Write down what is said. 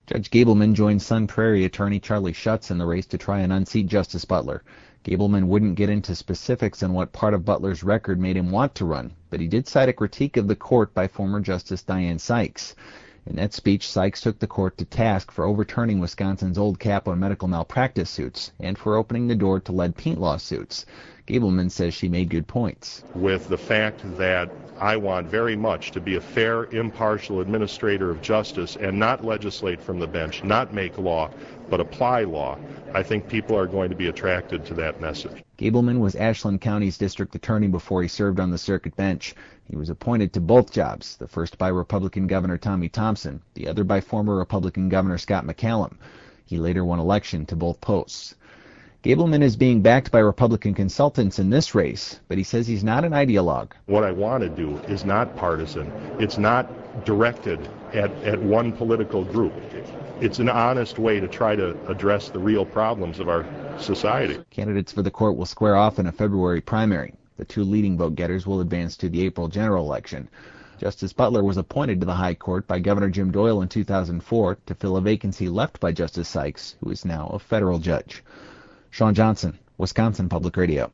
Judge Gableman joined Sun Prairie attorney Charlie Schutz in the race to try and unseat Justice Butler. Gableman wouldn't get into specifics on what part of Butler's record made him want to run, but he did cite a critique of the court by former Justice Dianne Sykes. In that speech, Sykes took the court to task for overturning Wisconsin's old cap on medical malpractice suits and for opening the door to lead paint lawsuits. Gableman says she made good points. With the fact that I want very much to be a fair, impartial administrator of justice and not legislate from the bench, not make law, but apply law, I think people are going to be attracted to that message. Gableman was Ashland County's district attorney before he served on the circuit bench. He was appointed to both jobs, the first by Republican Governor Tommy Thompson, the other by former Republican Governor Scott McCallum. He later won election to both posts. Gableman is being backed by Republican consultants in this race, but he says he's not an ideologue. What I want to do is not partisan. It's not directed at one political group. It's an honest way to try to address the real problems of our society. Candidates for the court will square off in a February primary. The two leading vote-getters will advance to the April general election. Justice Butler was appointed to the High Court by Governor Jim Doyle in 2004 to fill a vacancy left by Justice Sykes, who is now a federal judge. Sean Johnson, Wisconsin Public Radio.